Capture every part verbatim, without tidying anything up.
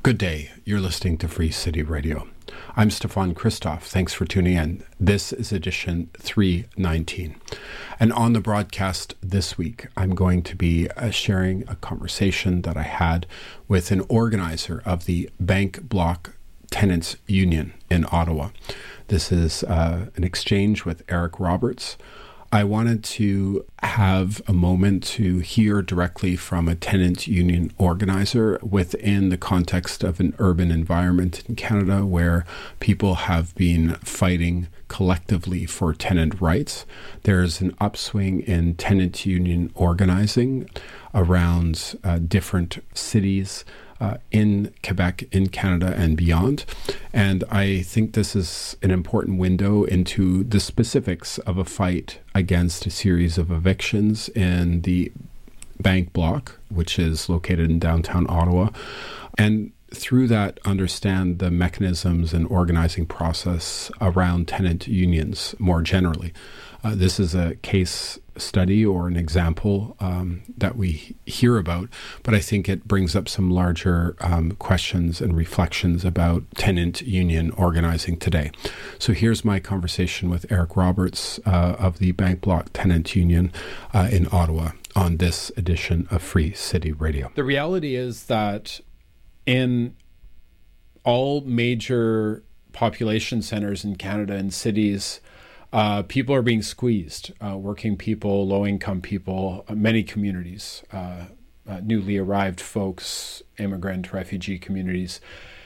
Good day. You're listening to Free City Radio. I'm Stefan Christoff. Thanks for tuning in. This is edition three nineteen. And on the broadcast this week, I'm going to be uh, sharing a conversation that I had with an organizer of the Bank Block Tenants Union in Ottawa. This is uh, an exchange with Eric Roberts. I wanted to have a moment to hear directly from a tenant union organizer within the context of an urban environment in Canada where people have been fighting collectively for tenant rights. There's an upswing in tenant union organizing around uh, different cities Uh, in Quebec, in Canada, and beyond. And I think this is an important window into the specifics of a fight against a series of evictions in the Bank Block, which is located in downtown Ottawa. And through that, understand the mechanisms and organizing process around tenant unions more generally. Uh, this is a case study or an example um, that we hear about, but I think it brings up some larger um, questions and reflections about tenant union organizing today. So here's my conversation with Eric Roberts uh, of the Bank Block Tenant Union uh, in Ottawa on this edition of Free City Radio. The reality is that in all major population centers in Canada and cities, Uh, people are being squeezed, uh, working people, low-income people, uh, many communities, uh, uh, newly arrived folks, immigrant, refugee communities.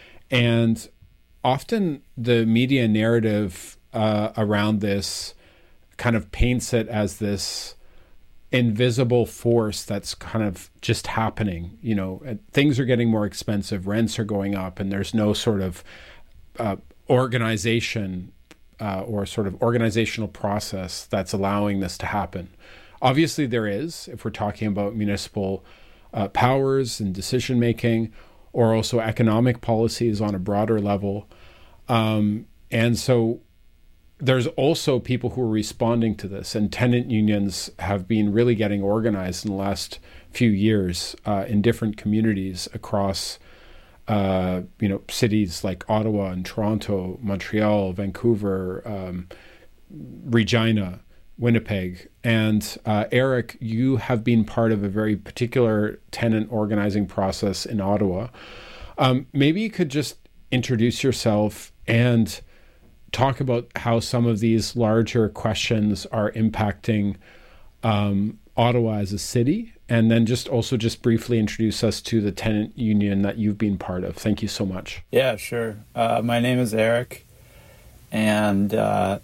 And often the media narrative uh, around this kind of paints it as this invisible force that's kind of just happening. You know, things are getting more expensive, rents are going up, and there's no sort of uh, organization Uh, or sort of organizational process that's allowing this to happen. Obviously there is, if we're talking about municipal uh, powers and decision making, or also economic policies on a broader level. Um, and so there's also people who are responding to this, and tenant unions have been really getting organized in the last few years uh, in different communities across Uh, you know, cities like Ottawa and Toronto, Montreal, Vancouver, um, Regina, Winnipeg. And uh, Eric, you have been part of a very particular tenant organizing process in Ottawa. Um, maybe you could just introduce yourself and talk about how some of these larger questions are impacting um, Ottawa as a city, and then just also just briefly introduce us to the tenant union that you've been part of. Thank you so much. Yeah, sure. Uh, my name is Eric, and uh,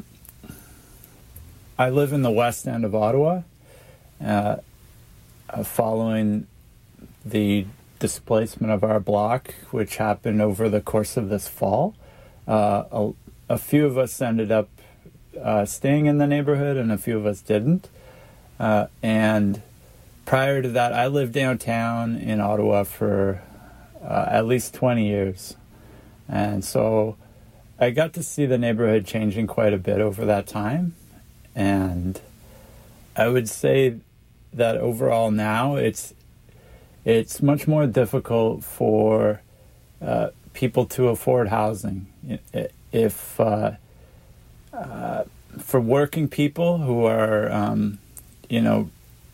I live in the west end of Ottawa, uh, uh, following the displacement of our block, which happened over the course of this fall. Uh, a, a few of us ended up uh, staying in the neighborhood, and a few of us didn't. Uh, and prior to that, I lived downtown in Ottawa for uh, at least twenty years. And so I got to see the neighborhood changing quite a bit over that time. And I would say that overall now it's it's much more difficult for uh, people to afford housing. If uh, uh, for working people who are um, you know,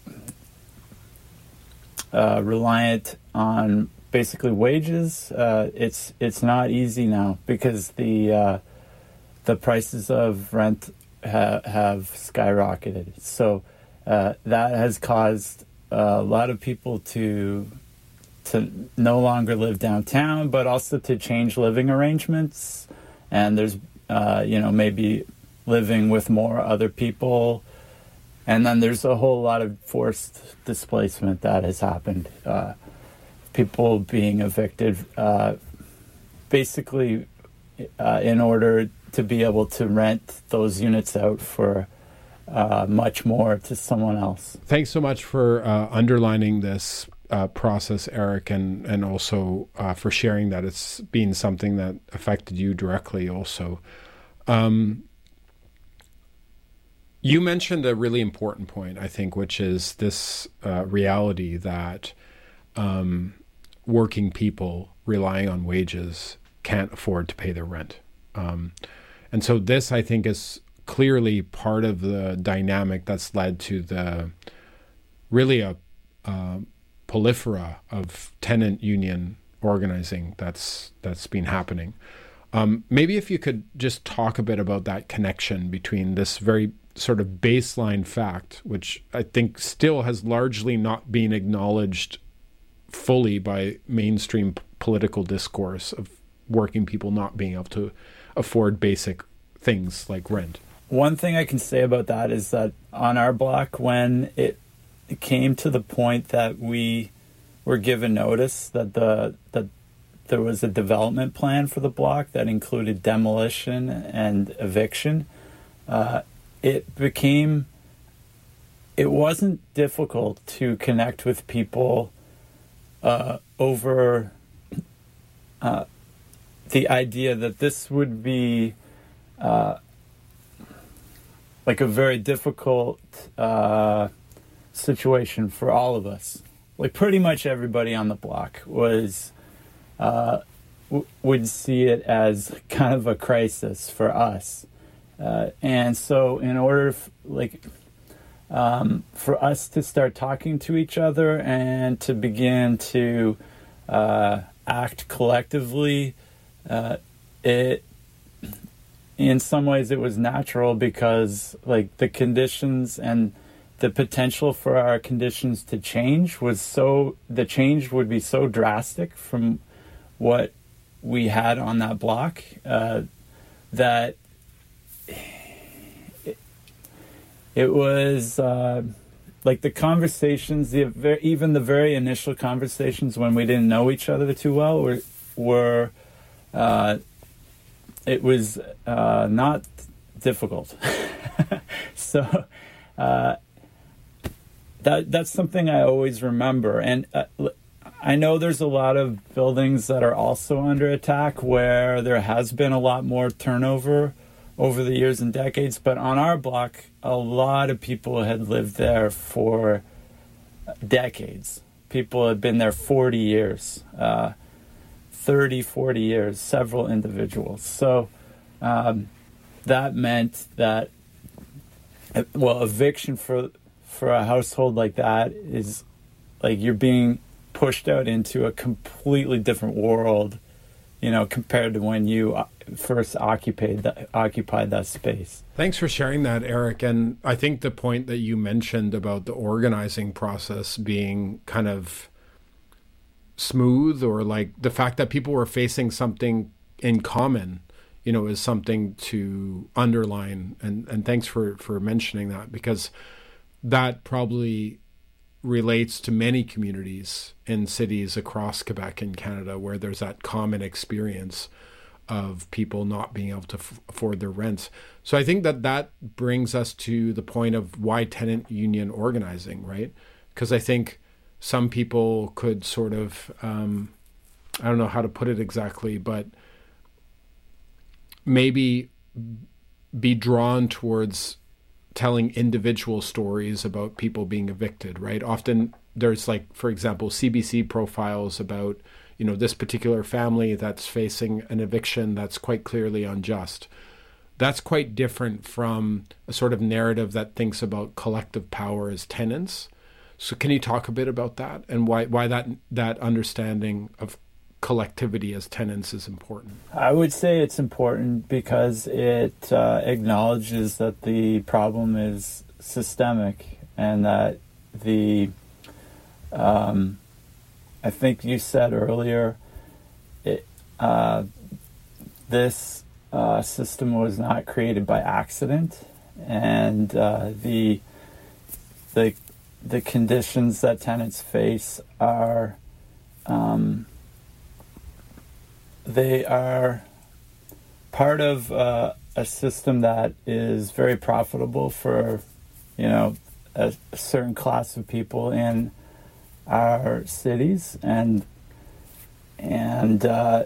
uh, reliant on basically wages, uh, it's it's not easy now because the uh, the prices of rent ha- have skyrocketed. So uh, that has caused a lot of people to to no longer live downtown, but also to change living arrangements. And there's uh, you know maybe living with more other people. And then there's a whole lot of forced displacement that has happened. Uh, people being evicted uh, basically uh, in order to be able to rent those units out for uh, much more to someone else. Thanks so much for uh, underlining this uh, process, Eric, and, and also uh, for sharing that it's been something that affected you directly also. Um, You mentioned a really important point, I think, which is this uh, reality that um, working people relying on wages can't afford to pay their rent. Um, and so this, I think, is clearly part of the dynamic that's led to the really a uh, prolifera of tenant union organizing that's that's been happening. Um, maybe if you could just talk a bit about that connection between this very sort of baseline fact, which I think still has largely not been acknowledged fully by mainstream p- political discourse, of working people not being able to afford basic things like rent. One thing I can say about that is that on our block, when it came to the point that we were given notice that the that there was a development plan for the block that included demolition and eviction, uh, it became, it wasn't difficult to connect with people uh, over uh, the idea that this would be uh, like a very difficult uh, situation for all of us. Like pretty much everybody on the block was uh, w- would see it as kind of a crisis for us, uh, and so in order, f- like, um, for us to start talking to each other and to begin to uh, act collectively, uh, it. In some ways, it was natural because, like, the conditions and the potential for our conditions to change was so, the change would be so drastic from what we had on that block uh, that it, it was uh, like the conversations, the very, even the very initial conversations when we didn't know each other too well were, were uh, it was uh, not difficult. so uh, that that's something I always remember. And uh, I know there's a lot of buildings that are also under attack where there has been a lot more turnover over the years and decades. But on our block, a lot of people had lived there for decades. People had been there forty years. Uh, thirty, forty years, several individuals. So um, that meant that, well, eviction for for a household like that is like you're being pushed out into a completely different world, you know, compared to when you first occupied that, occupied that space. Thanks for sharing that, Eric. And I think the point that you mentioned about the organizing process being kind of smooth, or like the fact that people were facing something in common, you know, is something to underline. And, and thanks for, for mentioning that, because that probably relates to many communities in cities across Quebec and Canada where there's that common experience of people not being able to f- afford their rents. So I think that that brings us to the point of why tenant union organizing, right? Because I think some people could sort of, um, I don't know how to put it exactly, but maybe be drawn towards telling individual stories about people being evicted, right? Often there's, like, for example, C B C profiles about, you know, this particular family that's facing an eviction that's quite clearly unjust. That's quite different from a sort of narrative that thinks about collective power as tenants. So can you talk a bit about that and why why that that understanding of collectivity as tenants is important? I would say it's important because it uh, acknowledges that the problem is systemic and that the, um, I think you said earlier, it, uh, this uh, system was not created by accident, and uh, the the the conditions that tenants face are, um, they are part of uh, a system that is very profitable for, you know, a, a certain class of people in our cities, and and uh,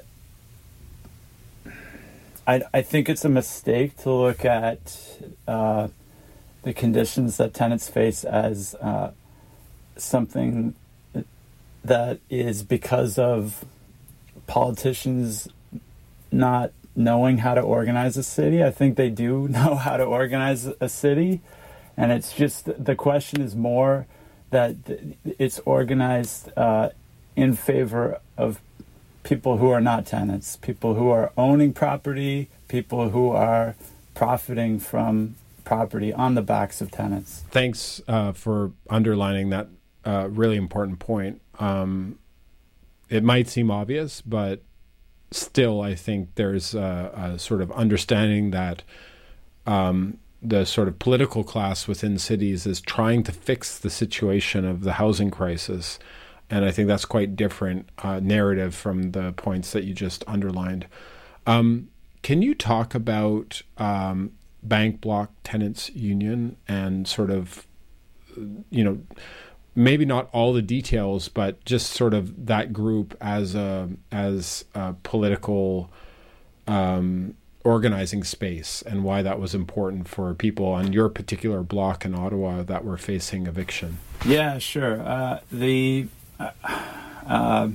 I I think it's a mistake to look at uh, the conditions that tenants face as uh, something that is because of politicians not knowing how to organize a city. I think they do know how to organize a city, and it's just the question is more that it's organized uh, in favor of people who are not tenants, people who are owning property, people who are profiting from property on the backs of tenants. Thanks uh, for underlining that uh, really important point. Um, it might seem obvious, but still, I think there's a, a sort of understanding that um, the sort of political class within cities is trying to fix the situation of the housing crisis. And I think that's quite different uh, narrative from the points that you just underlined. Um, can you talk about um, Bank Block Tenants Union and sort of, you know, maybe not all the details, but just sort of that group as a as a political um, organizing space and why that was important for people on your particular block in Ottawa that were facing eviction? Yeah, sure. Uh, the uh, uh,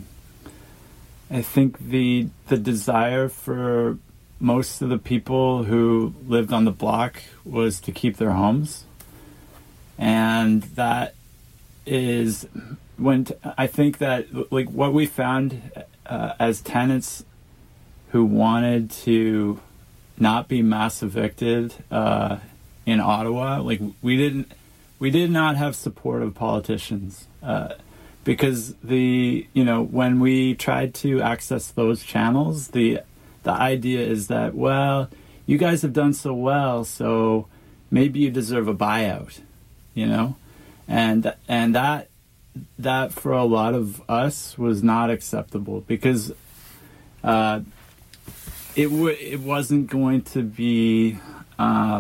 I think the the desire for most of the people who lived on the block was to keep their homes, and that is when t- I think that like what we found uh, as tenants who wanted to not be mass evicted uh, in Ottawa, like we didn't, we did not have support of politicians uh, because the you know when we tried to access those channels, the the idea is that, well, you guys have done so well, so maybe you deserve a buyout, you know. And and that that for a lot of us was not acceptable because uh, it w- it wasn't going to be uh,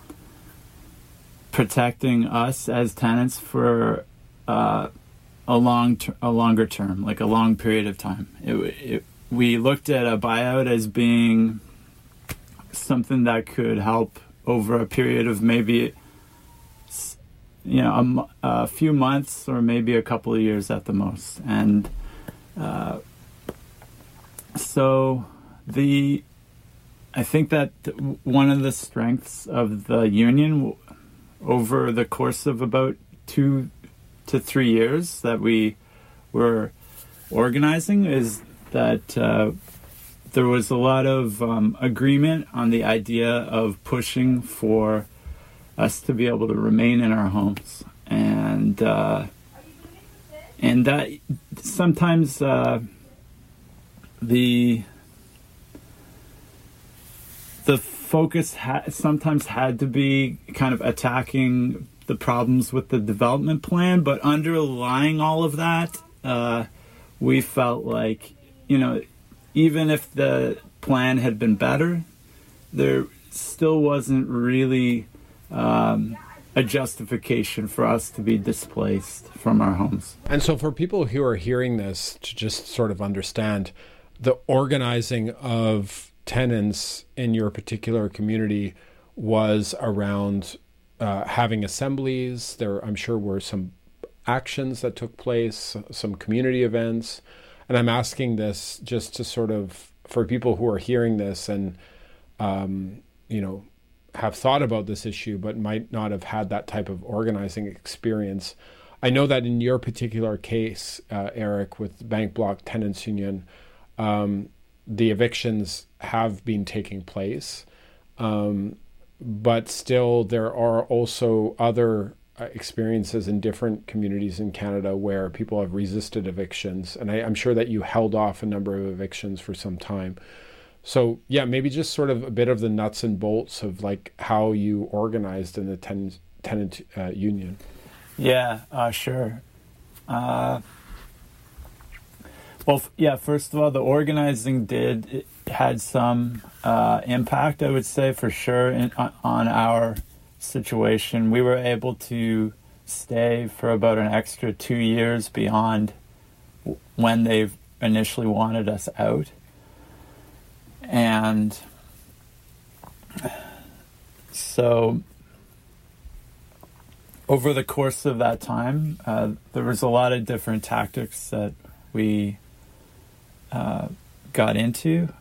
protecting us as tenants for uh, a long ter- a longer term, like a long period of time. It, it, we looked at a buyout as being something that could help over a period of maybe, you know, a, a few months or maybe a couple of years at the most. And uh, so the, I think that one of the strengths of the union over the course of about two to three years that we were organizing is that uh, there was a lot of um, agreement on the idea of pushing for us to be able to remain in our homes, and uh, and that sometimes uh, the the focus ha- sometimes had to be kind of attacking the problems with the development plan, but underlying all of that, uh, we felt like, you know, even if the plan had been better, there still wasn't really Um, a justification for us to be displaced from our homes. And so for people who are hearing this, to just sort of understand, the organizing of tenants in your particular community was around uh, having assemblies. There, I'm sure, were some actions that took place, some community events. And I'm asking this just to sort of, for people who are hearing this and, um, you know, have thought about this issue but might not have had that type of organizing experience. I know that in your particular case, uh, Eric, with Bank Block Tenants Union, um, the evictions have been taking place, um, but still there are also other uh, experiences in different communities in Canada where people have resisted evictions, and I, I'm sure that you held off a number of evictions for some time. So, yeah, maybe just sort of a bit of the nuts and bolts of like how you organized in the ten- tenant uh, union. Yeah, uh, sure. Uh, well, f- yeah, first of all, the organizing did, it had some uh, impact, I would say, for sure, in, on, on our situation. We were able to stay for about an extra two years beyond when they initially wanted us out. And so over the course of that time, uh, there was a lot of different tactics that we uh, got into,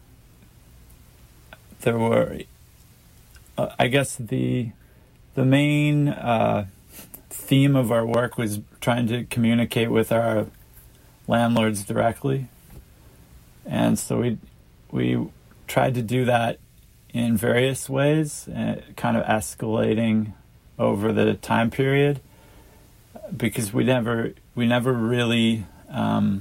there were, uh, I guess the the main uh, theme of our work was trying to communicate with our landlords directly, and so we we tried to do that in various ways, uh, kind of escalating over the time period, because we never we never really um,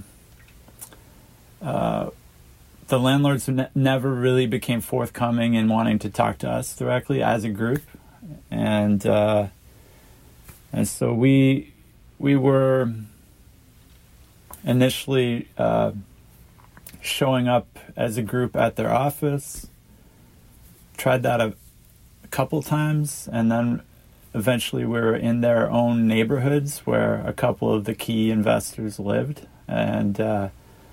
uh, the landlords ne- never really became forthcoming in wanting to talk to us directly as a group, and uh, and so we we were initially uh, showing up as a group at their office. Tried that a, a couple times, and then eventually we were in their own neighborhoods where a couple of the key investors lived, and uh,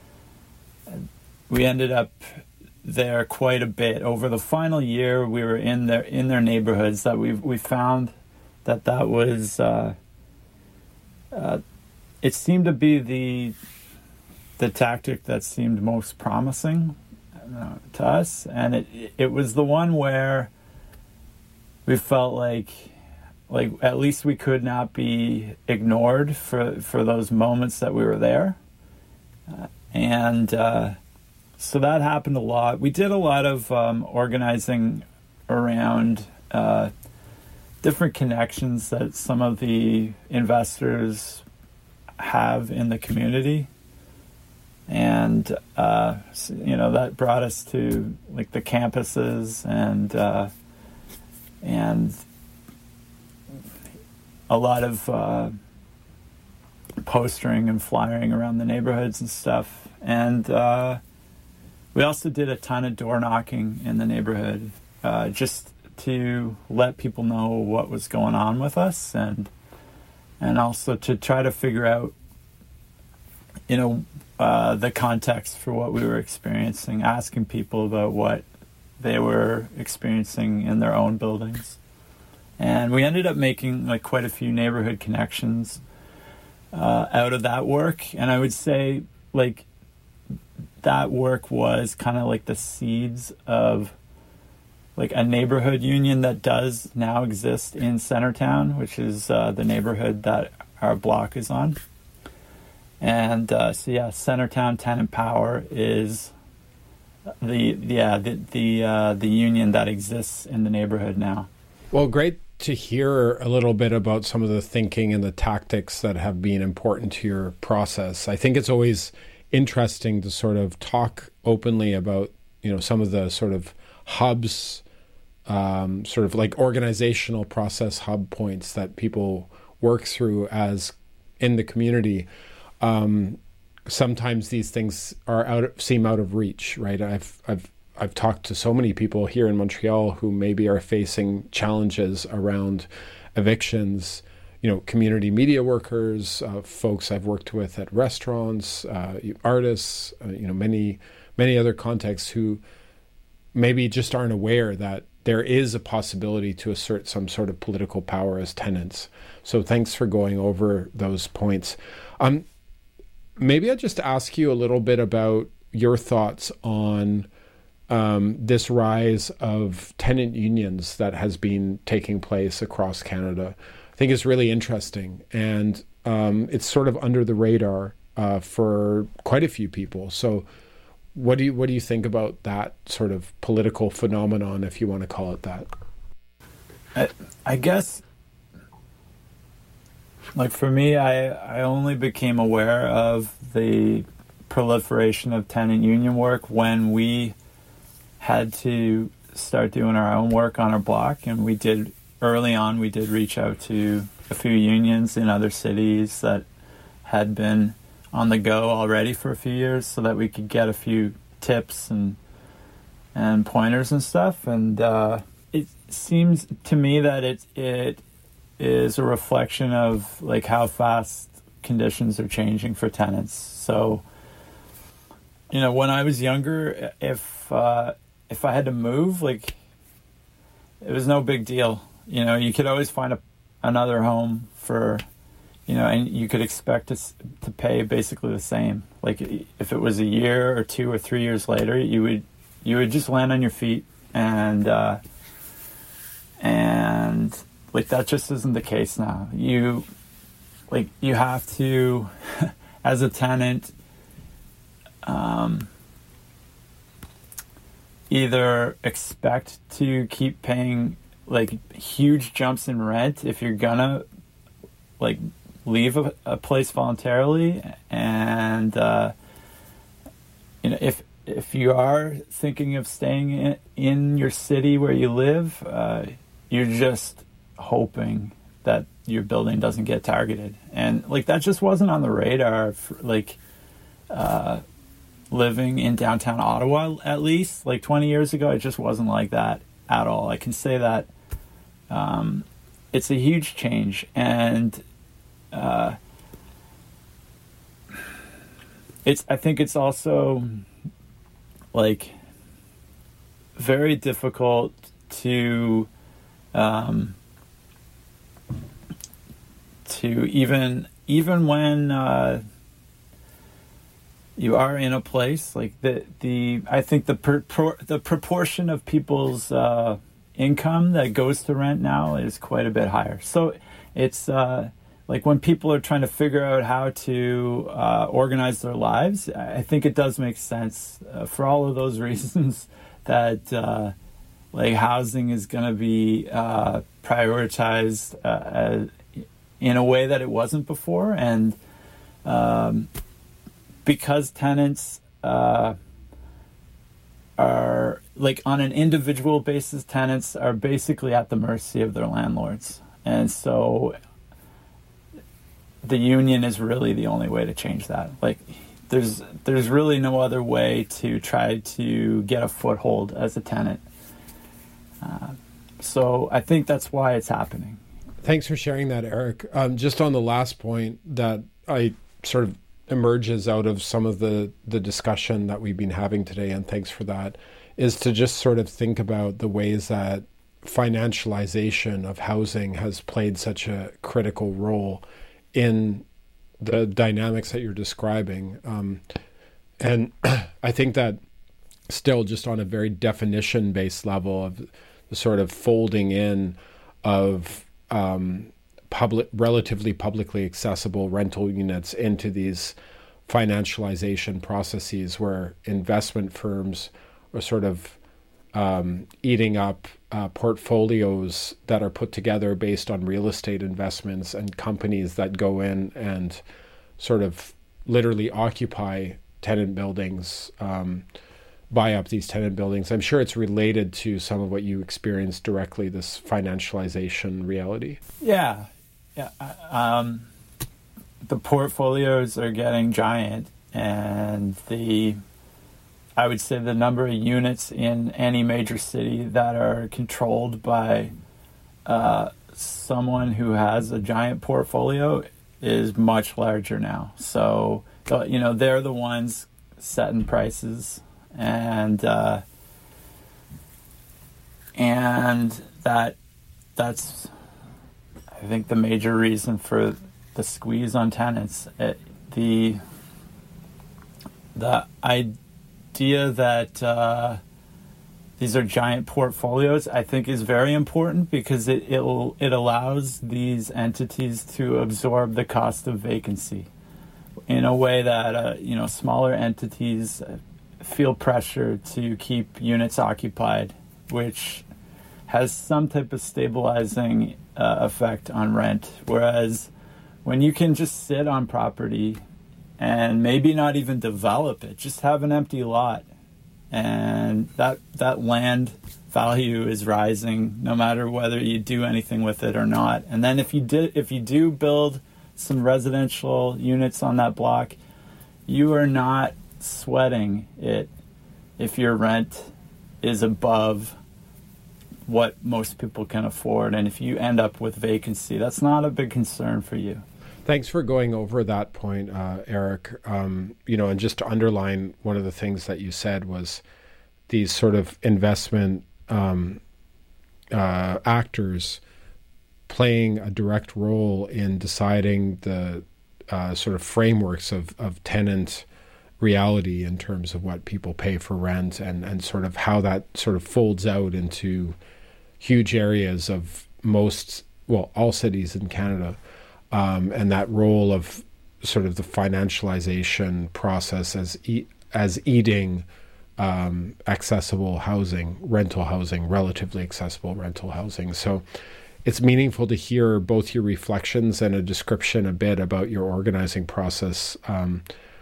we ended up there quite a bit. Over the final year, we were in their in their neighborhoods. That we we found that that was uh, uh, it seemed to be the the tactic that seemed most promising uh, to us, and it it was the one where we felt like like at least we could not be ignored for for those moments that we were there, uh, and uh, so that happened a lot. We did a lot of um, organizing around uh, different connections that some of the investors have in the community. And, uh, you know, that brought us to like the campuses and, uh, and a lot of, uh, postering and flyering around the neighborhoods and stuff. And, uh, we also did a ton of door knocking in the neighborhood, uh, just to let people know what was going on with us, and, and also to try to figure out, you know, uh, the context for what we were experiencing, asking people about what they were experiencing in their own buildings. And we ended up making like quite a few neighborhood connections uh, out of that work. And I would say like that work was kind of like the seeds of like a neighborhood union that does now exist in Centertown, which is uh, the neighborhood that our block is on. And uh, so yeah, Centertown Tenant Power is the yeah the the uh, the union that exists in the neighborhood now. Well, great to hear a little bit about some of the thinking and the tactics that have been important to your process. I think it's always interesting to sort of talk openly about, you know, some of the sort of hubs, um, sort of like organizational process hub points that people work through as in the community. Um, sometimes these things are out of, seem out of reach, right? I've I've I've talked to so many people here in Montreal who maybe are facing challenges around evictions. You know, community media workers, uh, folks I've worked with at restaurants, uh, artists, uh, you know, many many other contexts who maybe just aren't aware that there is a possibility to assert some sort of political power as tenants. So thanks for going over those points. Um, Maybe I'll just ask you a little bit about your thoughts on um, this rise of tenant unions that has been taking place across Canada. I think it's really interesting, and um, it's sort of under the radar uh, for quite a few people. So what do you what do you think about that sort of political phenomenon, if you want to call it that? I, I guess... Like for me, I, I only became aware of the proliferation of tenant union work when we had to start doing our own work on our block. And we did, early on, we did reach out to a few unions in other cities that had been on the go already for a few years so that we could get a few tips and and pointers and stuff. And uh, it seems to me that it it is a reflection of like how fast conditions are changing for tenants. So, you know, when I was younger, if uh, if I had to move, like, it was no big deal. You know, you could always find a, another home for you know, and you could expect to to pay basically the same. Like if it was a year or two or three years later, you would you would just land on your feet, and uh, and like that just isn't the case now. You like you have to, as a tenant, um, either expect to keep paying like huge jumps in rent if you're gonna like leave a, a place voluntarily, and uh, you know if if you are thinking of staying in, in your city where you live, uh, you're just hoping that your building doesn't get targeted, and like that just wasn't on the radar for, like uh, living in downtown Ottawa. At least like twenty years ago, it just wasn't like that at all. I can say that um, it's a huge change, and Uh, it's. I think it's also like very difficult to um, to even even when uh, you are in a place like the the. I think the per, pro, the proportion of people's uh, income that goes to rent now is quite a bit higher. So it's. Uh, Like when people are trying to figure out how to uh, organize their lives, I think it does make sense uh, for all of those reasons that uh, like housing is going to be uh, prioritized uh, in a way that it wasn't before, and um, because tenants uh, are like on an individual basis, tenants are basically at the mercy of their landlords, and so the union is really the only way to change that. Like, there's there's really no other way to try to get a foothold as a tenant. Uh, so I think that's why it's happening. Thanks for sharing that, Eric. Um, just on the last point that I sort of emerges out of some of the, the discussion that we've been having today, and thanks for that, is to just sort of think about the ways that financialization of housing has played such a critical role in the dynamics that you're describing. Um, and I think that still just on a very definition-based level of the sort of folding in of um, public, relatively publicly accessible rental units into these financialization processes where investment firms are sort of um, eating up uh, portfolios that are put together based on real estate investments, and companies that go in and sort of literally occupy tenant buildings, um, buy up these tenant buildings. I'm sure it's related to some of what you experienced directly, this financialization reality. Yeah. Yeah. Um, the portfolios are getting giant, and the I would say the number of units in any major city that are controlled by uh, someone who has a giant portfolio is much larger now. So, you know, they're the ones setting prices, and uh, and that that's I think the major reason for the squeeze on tenants. It, the the I. idea that uh, these are giant portfolios, I think, is very important, because it it'll, it allows these entities to absorb the cost of vacancy in a way that uh, you know smaller entities feel pressure to keep units occupied, which has some type of stabilizing uh, effect on rent. Whereas when you can just sit on property and maybe not even develop it, just have an empty lot, and that that land value is rising no matter whether you do anything with it or not. And then if you did if you do build some residential units on that block, you are not sweating it if your rent is above what most people can afford, and if you end up with vacancy, that's not a big concern for you. Thanks for going over that point, uh, Eric. Um, you know, and just to underline, one of the things that you said was these sort of investment um, uh, actors playing a direct role in deciding the uh, sort of frameworks of, of tenant reality in terms of what people pay for rent, and, and sort of how that sort of folds out into huge areas of most, well, all cities in Canada, um, and that role of sort of the financialization process as e- as eating um, accessible housing, rental housing, relatively accessible rental housing. So it's meaningful to hear both your reflections and a description a bit about your organizing process. Um,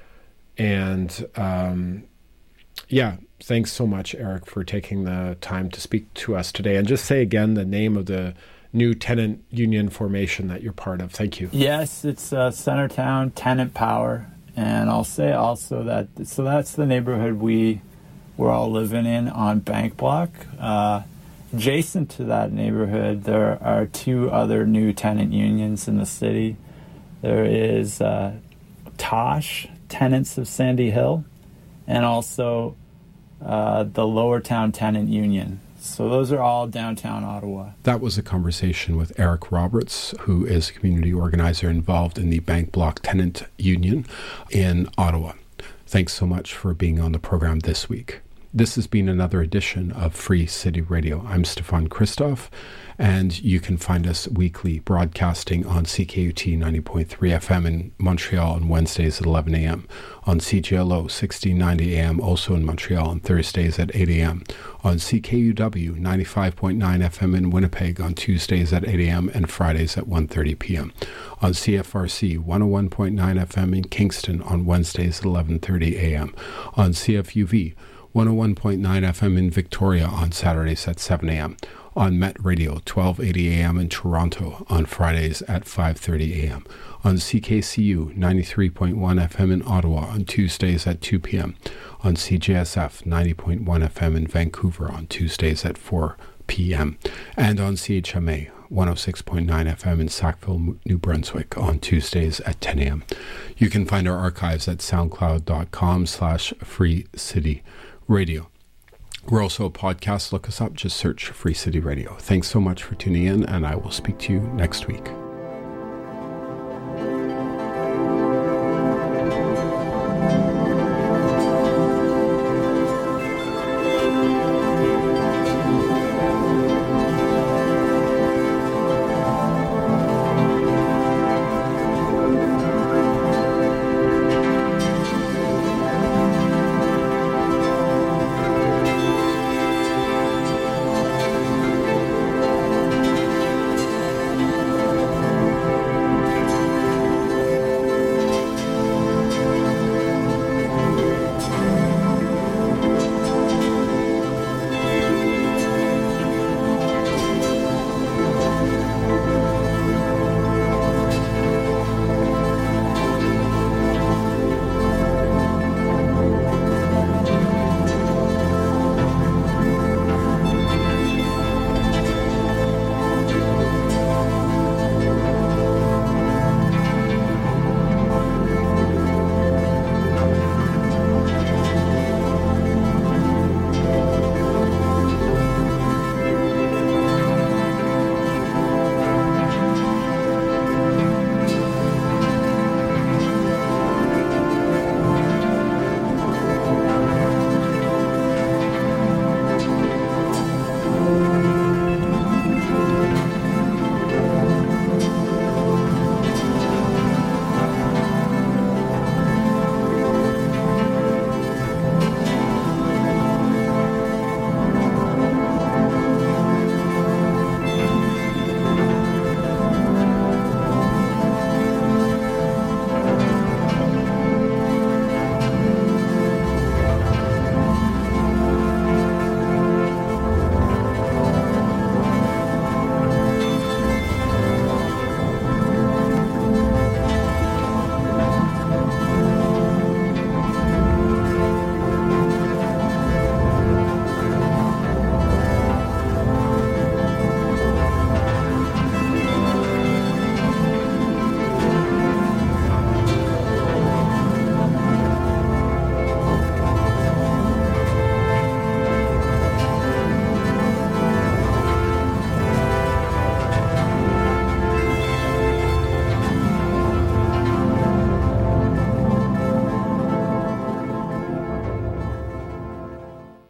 and um, yeah, thanks so much, Eric, for taking the time to speak to us today. And just say again the name of the new tenant union formation that you're part of. Thank you. Yes, it's uh, Centertown Tenant Power. And I'll say also that, so that's the neighborhood we, we're all living in on Bank Block. Uh, adjacent to that neighborhood, there are two other new tenant unions in the city. There is uh, Tosh, Tenants of Sandy Hill, and also uh, the Lower Town Tenant Union. So those are all downtown Ottawa. That was a conversation with Eric Roberts, who is a community organizer involved in the Bank Block Tenant Union in Ottawa. Thanks so much for being on the program this week. This has been another edition of Free City Radio. I'm Stefan Christoff, and you can find us weekly broadcasting on C K U T ninety point three F M in Montreal on Wednesdays at eleven a.m., on C G L O sixteen ninety A M also in Montreal on Thursdays at eight a.m., on C K U W ninety-five point nine F M in Winnipeg on Tuesdays at eight a.m. and Fridays at one thirty p.m., on C F R C one oh one point nine F M in Kingston on Wednesdays at eleven thirty a.m., on C F U V one oh one point nine F M in Victoria on Saturdays at seven a.m., on Met Radio twelve eighty A M in Toronto on Fridays at five thirty a.m., on C K C U ninety-three point one F M in Ottawa on Tuesdays at two p.m., on C J S F ninety point one F M in Vancouver on Tuesdays at four p.m., and on C H M A one oh six point nine F M in Sackville, New Brunswick on Tuesdays at ten a.m. You can find our archives at soundcloud.com slash free city radio. We're also a podcast. Look us up. Just search Free City Radio. Thanks so much for tuning in, and I will speak to you next week.